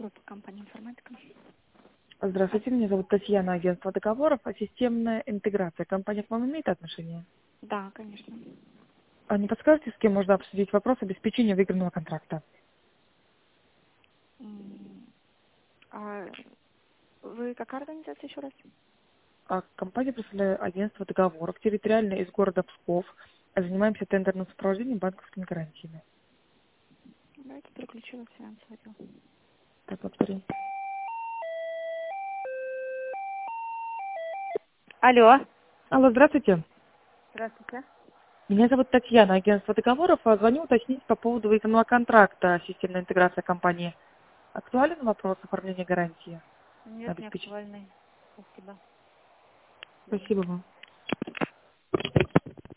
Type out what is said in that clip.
компания «Информатика». Здравствуйте, меня зовут Татьяна, агентство договоров, системная интеграция. Компания к вам имеет отношение? Да, конечно. А не подскажете, с кем можно обсудить вопрос обеспечения выигранного контракта? А вы какая организация еще раз? Компания представляет агентство договоров, территориально из города Псков. Занимаемся тендерным сопровождением банковскими гарантиями. Давайте переключу вас в финансовый отдел. Так, повторю. Алло. Алло, здравствуйте. Здравствуйте. Меня зовут Татьяна, агентство договоров. Звоню уточнить по поводу выигранного контракта системная интеграция компании. Актуален вопрос оформления гарантии на Нет, не обеспечение? актуальный. Спасибо. Спасибо вам.